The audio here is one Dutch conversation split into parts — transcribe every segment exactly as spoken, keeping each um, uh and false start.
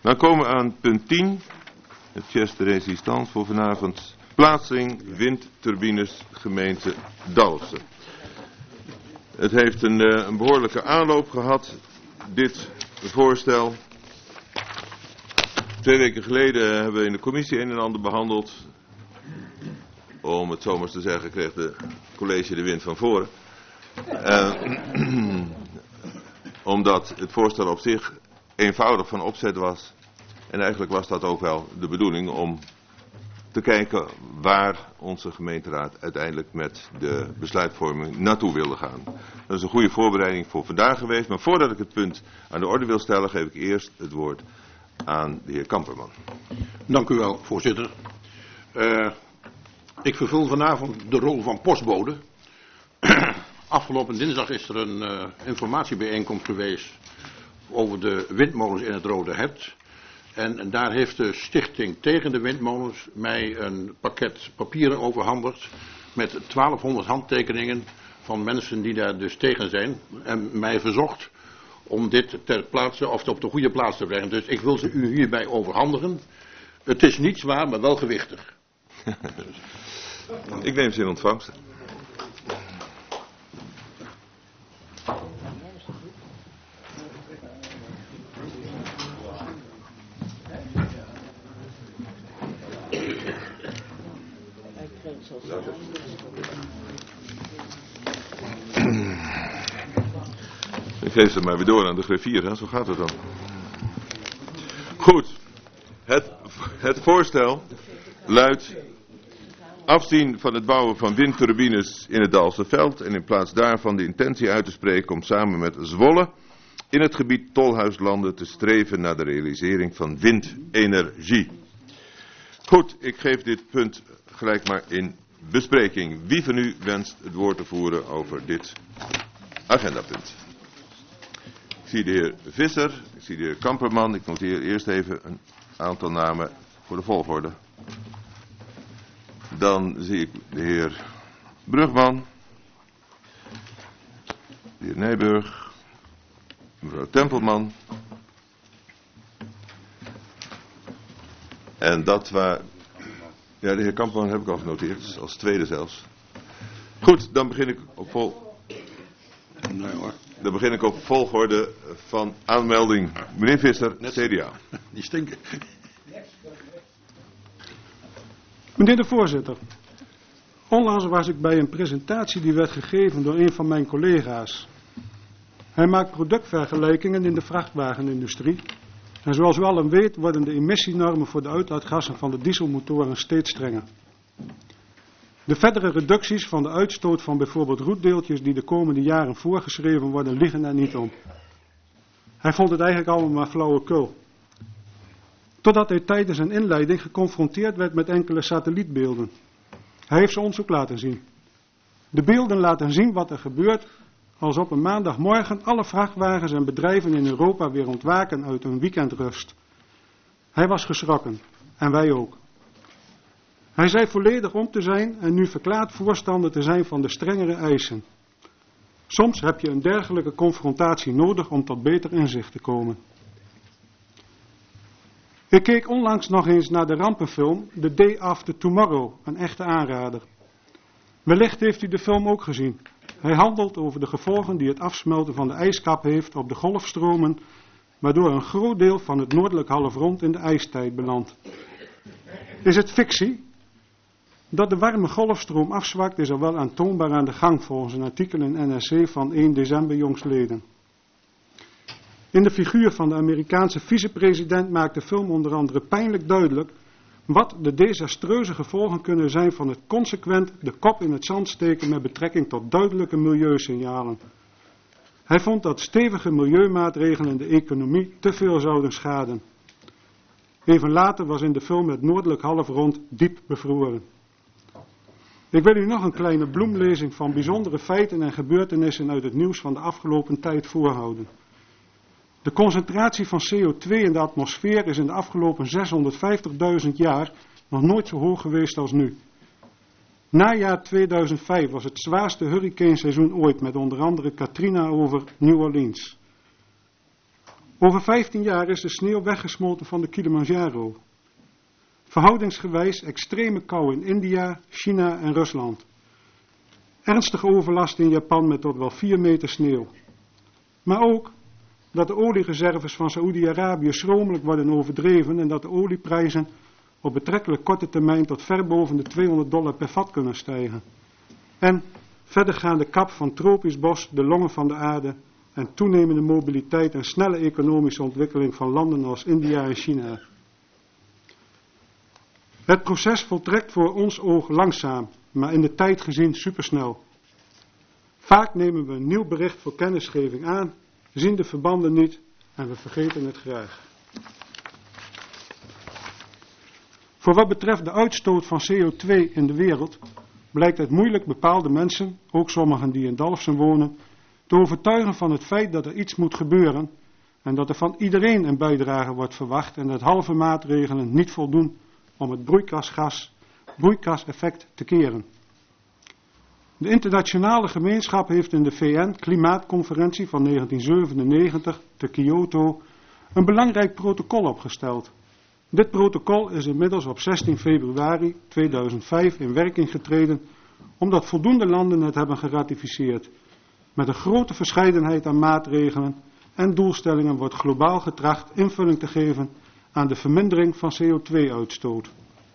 Dan komen we aan punt tien. Het pièce de résistance voor vanavond. Plaatsing windturbines gemeente Dalfsen. Het heeft een, uh, een behoorlijke aanloop gehad, dit voorstel. Twee weken geleden hebben we in de commissie een en ander behandeld. Om het zo maar te zeggen kreeg de college de wind van voren. Uh, omdat het voorstel op zich eenvoudig van opzet was. En eigenlijk was dat ook wel de bedoeling om te kijken waar onze gemeenteraad uiteindelijk met de besluitvorming naartoe wilde gaan. Dat is een goede voorbereiding voor vandaag geweest. Maar voordat ik het punt aan de orde wil stellen, geef ik eerst het woord aan de heer Kamperman. Dank u wel, voorzitter. Uh, ik vervul vanavond de rol van postbode. Afgelopen dinsdag is er een uh, informatiebijeenkomst geweest over de windmolens in het Rode Hert. En daar heeft de stichting tegen de windmolens mij een pakket papieren overhandigd met twaalfhonderd handtekeningen van mensen die daar dus tegen zijn. En mij verzocht om dit ter plaatse of op de goede plaats te brengen. Dus ik wil ze u hierbij overhandigen. Het is niet zwaar, maar wel gewichtig. Ik neem ze in ontvangst. Ik geef ze maar weer door aan de griffier, hè? Zo gaat het dan. Goed, het, het voorstel luidt afzien van het bouwen van windturbines in het Dalfse veld en in plaats daarvan de intentie uit te spreken om samen met Zwolle in het gebied Tolhuislanden te streven naar de realisering van windenergie. Goed, ik geef dit punt gelijk maar in bespreking. Wie van u wenst het woord te voeren over dit agendapunt? Ik zie de heer Visser, ik zie de heer Kamperman. Ik noteer eerst even een aantal namen voor de volgorde. Dan zie ik de heer Brugman, de heer Nijburg, mevrouw Tempelman. En dat waar... Ja, de heer Kamperman heb ik al genoteerd, als tweede zelfs. Goed, dan begin ik op vol... Nee hoor. Dan begin ik op volgorde van aanmelding. Meneer Visser, C D A. Die stinken. Meneer de voorzitter, onlangs was ik bij een presentatie die werd gegeven door een van mijn collega's. Hij maakt productvergelijkingen in de vrachtwagenindustrie. En zoals u allen weet worden de emissienormen voor de uitlaatgassen van de dieselmotoren steeds strenger. De verdere reducties van de uitstoot van bijvoorbeeld roetdeeltjes die de komende jaren voorgeschreven worden liggen er niet om. Hij vond het eigenlijk allemaal maar flauwekul. Totdat hij tijdens een inleiding geconfronteerd werd met enkele satellietbeelden. Hij heeft ze ons ook laten zien. De beelden laten zien wat er gebeurt als op een maandagmorgen alle vrachtwagens en bedrijven in Europa weer ontwaken uit hun weekendrust. Hij was geschrokken. En wij ook. Hij zei volledig om te zijn en nu verklaard voorstander te zijn van de strengere eisen. Soms heb je een dergelijke confrontatie nodig om tot beter inzicht te komen. Ik keek onlangs nog eens naar de rampenfilm The Day After Tomorrow, een echte aanrader. Wellicht heeft u de film ook gezien. Hij handelt over de gevolgen die het afsmelten van de ijskap heeft op de golfstromen, waardoor een groot deel van het noordelijk halfrond in de ijstijd belandt. Is het fictie? Dat de warme golfstroom afzwakt is al wel aantoonbaar aan de gang volgens een artikel in N R C van één december jongstleden. In de figuur van de Amerikaanse vicepresident maakt de film onder andere pijnlijk duidelijk wat de desastreuze gevolgen kunnen zijn van het consequent de kop in het zand steken met betrekking tot duidelijke milieusesignalen. Hij vond dat stevige milieumaatregelen de economie te veel zouden schaden. Even later was in de film het noordelijk halfrond diep bevroren. Ik wil u nog een kleine bloemlezing van bijzondere feiten en gebeurtenissen uit het nieuws van de afgelopen tijd voorhouden. De concentratie van C O twee in de atmosfeer is in de afgelopen zeshonderdvijftigduizend jaar nog nooit zo hoog geweest als nu. Najaar tweeduizend vijf was het zwaarste hurricaneseizoen ooit met onder andere Katrina over New Orleans. Over vijftien jaar is de sneeuw weggesmolten van de Kilimanjaro. Verhoudingsgewijs extreme kou in India, China en Rusland. Ernstige overlast in Japan met tot wel vier meter sneeuw. Maar ook dat de oliereserves van Saoedi-Arabië schromelijk worden overdreven en dat de olieprijzen op betrekkelijk korte termijn tot ver boven de tweehonderd dollar per vat kunnen stijgen. En verdergaande kap van tropisch bos, de longen van de aarde en toenemende mobiliteit en snelle economische ontwikkeling van landen als India en China. Het proces voltrekt voor ons oog langzaam, maar in de tijd gezien supersnel. Vaak nemen we een nieuw bericht voor kennisgeving aan, zien de verbanden niet en we vergeten het graag. Voor wat betreft de uitstoot van C O twee in de wereld, blijkt het moeilijk bepaalde mensen, ook sommigen die in Dalfsen wonen, te overtuigen van het feit dat er iets moet gebeuren en dat er van iedereen een bijdrage wordt verwacht en dat halve maatregelen niet voldoen om het broeikasgas, broeikaseffect te keren. De internationale gemeenschap heeft in de V N-klimaatconferentie van negentien zevenennegentig te Kyoto een belangrijk protocol opgesteld. Dit protocol is inmiddels op zestien februari tweeduizend vijf in werking getreden, omdat voldoende landen het hebben geratificeerd. Met een grote verscheidenheid aan maatregelen en doelstellingen wordt globaal getracht invulling te geven aan de vermindering van C O twee uitstoot.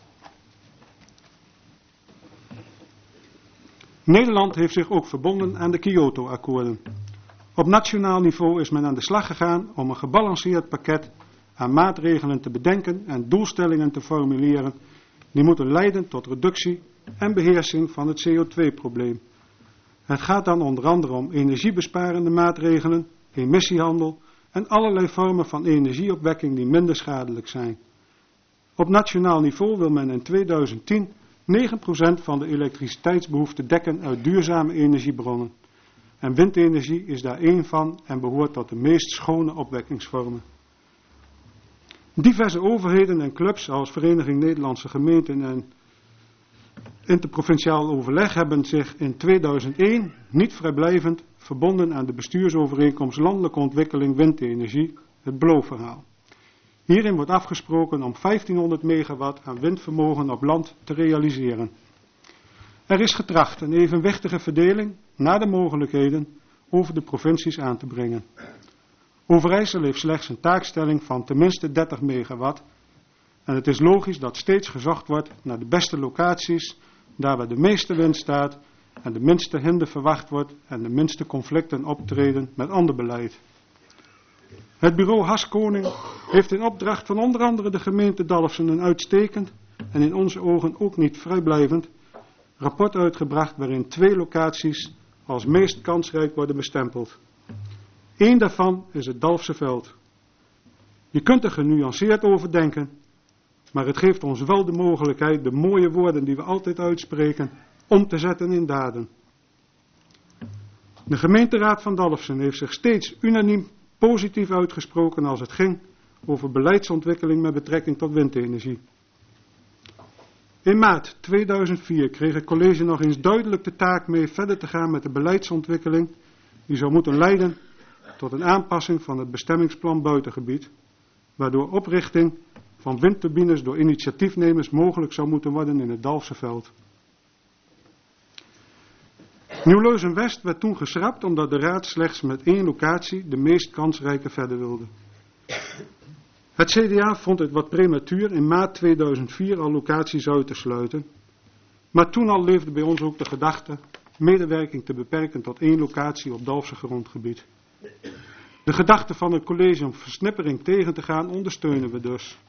Nederland heeft zich ook verbonden aan de Kyoto-akkoorden. Op nationaal niveau is men aan de slag gegaan om een gebalanceerd pakket aan maatregelen te bedenken en doelstellingen te formuleren die moeten leiden tot reductie en beheersing van het C O twee probleem. Het gaat dan onder andere om energiebesparende maatregelen, emissiehandel en allerlei vormen van energieopwekking die minder schadelijk zijn. Op nationaal niveau wil men in tweeduizend tien negen procent van de elektriciteitsbehoefte dekken uit duurzame energiebronnen. En windenergie is daar één van en behoort tot de meest schone opwekkingsvormen. Diverse overheden en clubs zoals Vereniging Nederlandse Gemeenten en Interprovinciaal Overleg hebben zich in tweeduizend één niet vrijblijvend verbonden aan de bestuursovereenkomst Landelijke Ontwikkeling Windenergie, het B L O-verhaal. Hierin wordt afgesproken om vijftienhonderd megawatt aan windvermogen op land te realiseren. Er is getracht een evenwichtige verdeling naar de mogelijkheden over de provincies aan te brengen. Overijssel heeft slechts een taakstelling van tenminste dertig megawatt en het is logisch dat steeds gezocht wordt naar de beste locaties, daar waar de meeste wind staat en de minste hinder verwacht wordt en de minste conflicten optreden met ander beleid. Het bureau Haskoning heeft in opdracht van onder andere de gemeente Dalfsen een uitstekend en in onze ogen ook niet vrijblijvend rapport uitgebracht waarin twee locaties als meest kansrijk worden bestempeld. Eén daarvan is het Dalfse veld. Je kunt er genuanceerd over denken, maar het geeft ons wel de mogelijkheid de mooie woorden die we altijd uitspreken om te zetten in daden. De gemeenteraad van Dalfsen heeft zich steeds unaniem positief uitgesproken als het ging over beleidsontwikkeling met betrekking tot windenergie. In maart tweeduizend vier kreeg het college nog eens duidelijk de taak mee verder te gaan met de beleidsontwikkeling die zou moeten leiden tot een aanpassing van het bestemmingsplan buitengebied, waardoor oprichting van windturbines door initiatiefnemers mogelijk zou moeten worden in het Dalfse veld. Nieuw-Leusen-West werd toen geschrapt omdat de raad slechts met één locatie de meest kansrijke verder wilde. Het C D A vond het wat prematuur in maart tweeduizend vier al locaties uit te sluiten, maar toen al leefde bij ons ook de gedachte medewerking te beperken tot één locatie op Dalfse grondgebied. De gedachte van het college om versnippering tegen te gaan ondersteunen we dus.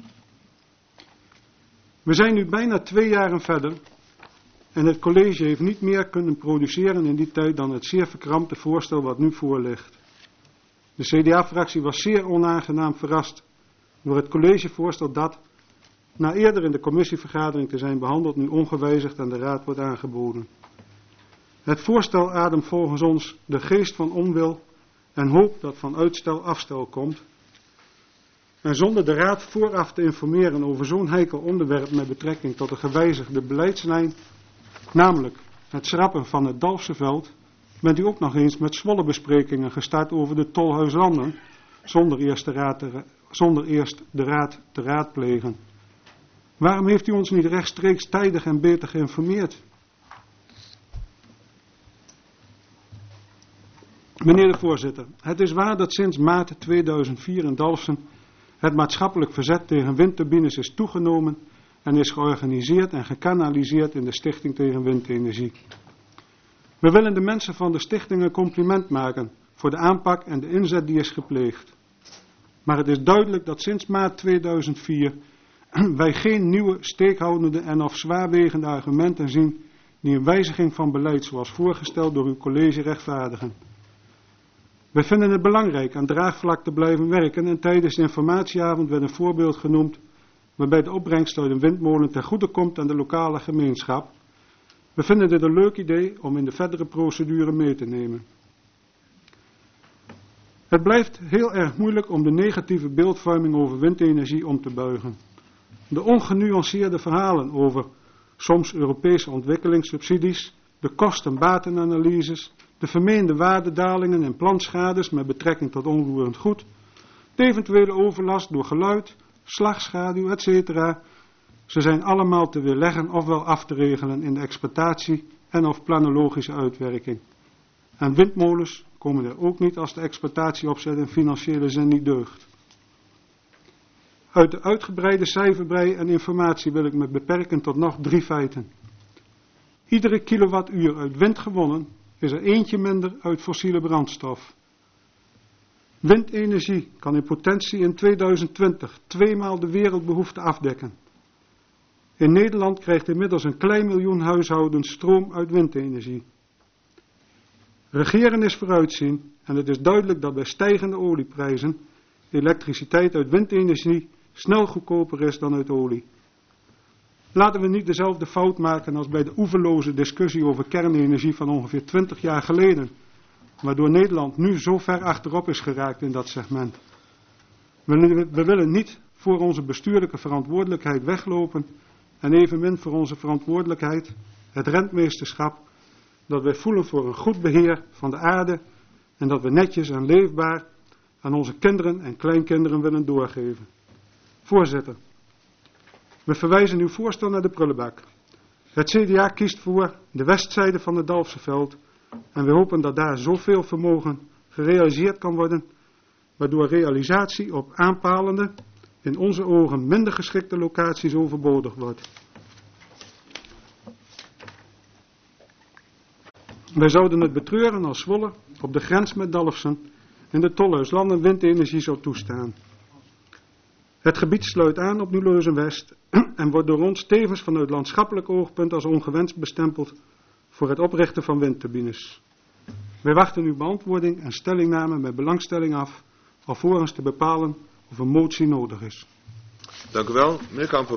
We zijn nu bijna twee jaren verder en het college heeft niet meer kunnen produceren in die tijd dan het zeer verkrampte voorstel wat nu voor ligt. De C D A-fractie was zeer onaangenaam verrast door het collegevoorstel dat, na eerder in de commissievergadering te zijn behandeld, nu ongewijzigd aan de raad wordt aangeboden. Het voorstel ademt volgens ons de geest van onwil en hoop dat van uitstel afstel komt. En zonder de raad vooraf te informeren over zo'n heikel onderwerp met betrekking tot de gewijzigde beleidslijn, namelijk het schrappen van het Dalfse veld, bent u ook nog eens met Zwolle besprekingen gestart over de Tolhuislanden, zonder eerst de raad te, zonder eerst de raad te raadplegen. Waarom heeft u ons niet rechtstreeks tijdig en beter geïnformeerd? Meneer de voorzitter, het is waar dat sinds maart tweeduizend vier in Dalfsen het maatschappelijk verzet tegen windturbines is toegenomen en is georganiseerd en gekanaliseerd in de Stichting tegen Windenergie. We willen de mensen van de stichting een compliment maken voor de aanpak en de inzet die is gepleegd. Maar het is duidelijk dat sinds maart tweeduizend vier wij geen nieuwe, steekhoudende en of zwaarwegende argumenten zien die een wijziging van beleid zoals voorgesteld door uw college rechtvaardigen. Wij vinden het belangrijk aan draagvlak te blijven werken en tijdens de informatieavond werd een voorbeeld genoemd waarbij de opbrengst uit een windmolen ten goede komt aan de lokale gemeenschap. We vinden dit een leuk idee om in de verdere procedure mee te nemen. Het blijft heel erg moeilijk om de negatieve beeldvorming over windenergie om te buigen. De ongenuanceerde verhalen over soms Europese ontwikkelingssubsidies, de kosten-batenanalyses, de vermeende waardedalingen en plantschades met betrekking tot onroerend goed, de eventuele overlast door geluid, slagschaduw, et cetera. Ze zijn allemaal te weerleggen ofwel af te regelen in de exploitatie en of planologische uitwerking. En windmolens komen er ook niet als de exploitatieopzet in financiële zin niet deugt. Uit de uitgebreide cijferbrei en informatie wil ik me beperken tot nog drie feiten. Iedere kilowattuur uit wind gewonnen is er eentje minder uit fossiele brandstof. Windenergie kan in potentie in tweeduizend twintig tweemaal de wereldbehoefte afdekken. In Nederland krijgt inmiddels een klein miljoen huishoudens stroom uit windenergie. Regeren is vooruitzien en het is duidelijk dat bij stijgende olieprijzen elektriciteit uit windenergie snel goedkoper is dan uit olie. Laten we niet dezelfde fout maken als bij de oeverloze discussie over kernenergie van ongeveer twintig jaar geleden, waardoor Nederland nu zo ver achterop is geraakt in dat segment. We, we willen niet voor onze bestuurlijke verantwoordelijkheid weglopen en evenmin voor onze verantwoordelijkheid, het rentmeesterschap, dat wij voelen voor een goed beheer van de aarde en dat we netjes en leefbaar aan onze kinderen en kleinkinderen willen doorgeven. Voorzitter, we verwijzen uw voorstel naar de prullenbak. Het C D A kiest voor de westzijde van het Dalfsenveld en we hopen dat daar zoveel vermogen gerealiseerd kan worden, waardoor realisatie op aanpalende, in onze ogen minder geschikte locaties overbodig wordt. Wij zouden het betreuren als Zwolle op de grens met Dalfsen in de Tolhuislanden windenergie zou toestaan. Het gebied sluit aan op Nieuwleusen-West en wordt door ons tevens vanuit landschappelijk oogpunt als ongewenst bestempeld voor het oprichten van windturbines. Wij wachten uw beantwoording en stellingname met belangstelling af, alvorens te bepalen of een motie nodig is. Dank u wel, meneer Kampen.